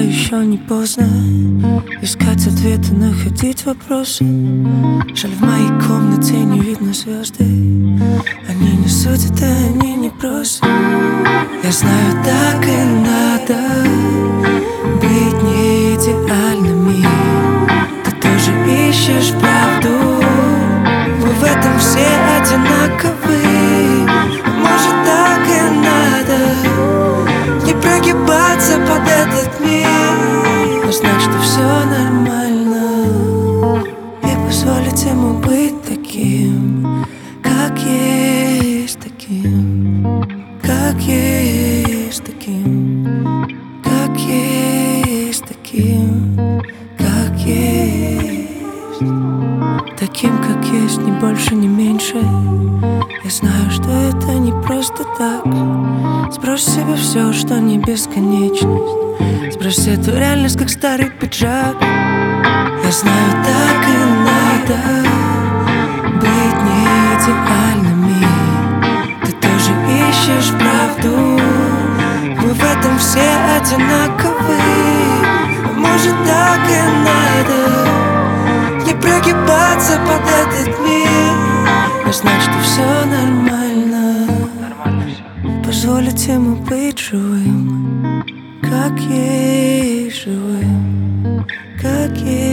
еще не поздно искать ответы, находить вопросы. Жаль, в моей комнате не видно звезды. Они не судят, а они не просят. Я знаю, так и надо быть не идеальными. Ты тоже ищешь правду. Мы в этом все одинаковы. Может, так и надо не прогибаться под этот мир, но знать, что все нормально, и позволить ему быть таким, как есть, таким, как есть, таким, как есть, таким, как есть, таким, как есть, ни больше, ни меньше. Я знаю, что это не просто так. Сбрось себе все, что не бесконечность. Сбрось эту реальность, как старый пиджак. Я знаю, так и надо быть не идеальными. Ты тоже ищешь правду. Мы в этом все одинаковы. Может, так и надо не прогибаться под этот мир, но знать, что все нормально, позволить ему быть живым, как есть, живым, как есть.